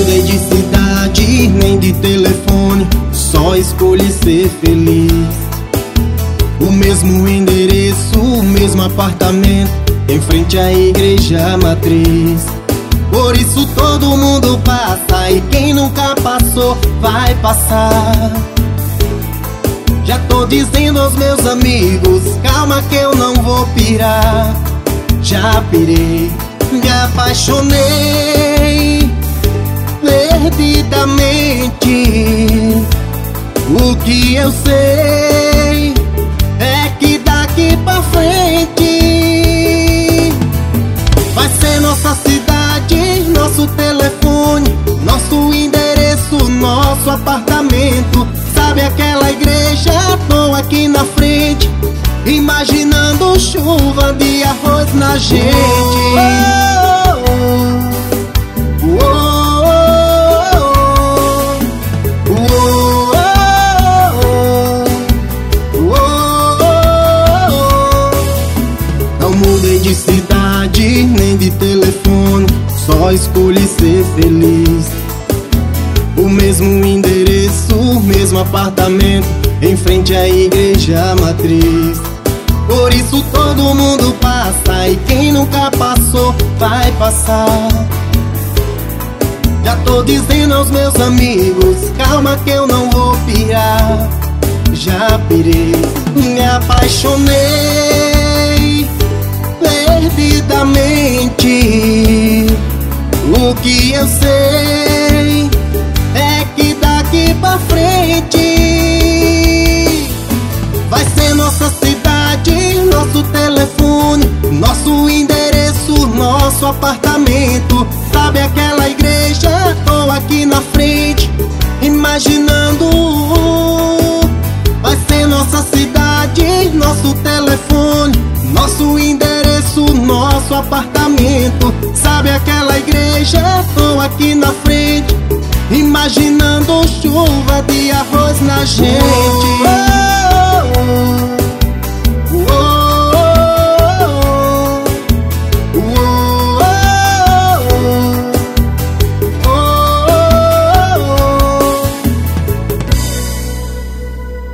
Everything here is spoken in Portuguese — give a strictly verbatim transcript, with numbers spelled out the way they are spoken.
mudei de cidade, nem de telefone, só escolhi ser feliz. O mesmo endereço, o mesmo apartamento, em frente à igreja matriz. Por isso todo mundo passa, e quem nunca passou vai passar. Já tô dizendo aos meus amigos, calma que eu não vou pirar. Já pirei, me apaixonei perdidamente. O que eu sei é que daqui pra frente vai ser nossa cidade, nosso telefone, nosso endereço, nosso apartamento. Sabe aquela igreja? Tô aqui na frente, imaginando chuva de arroz na gente. Oh, oh, oh, oh. Não mudei de cidade, nem de telefone, só escolhi ser feliz. O mesmo endereço, o mesmo apartamento, em frente à igreja matriz. Por isso todo mundo passa, e quem nunca passou vai passar. Já tô dizendo aos meus amigos, calma que eu não vou pirar. Já pirei, me apaixonei perdidamente. O que eu sei é que daqui pra frente vai ser nossa cidade, nosso telefone, nosso endereço, nosso apartamento. Sabe aquela igreja? Tô aqui na frente, imaginando. Vai ser nossa cidade, nosso telefone, nosso endereço, nosso apartamento. Sabe aquela igreja? Tô aqui na frente, imaginando chuva de arroz na gente.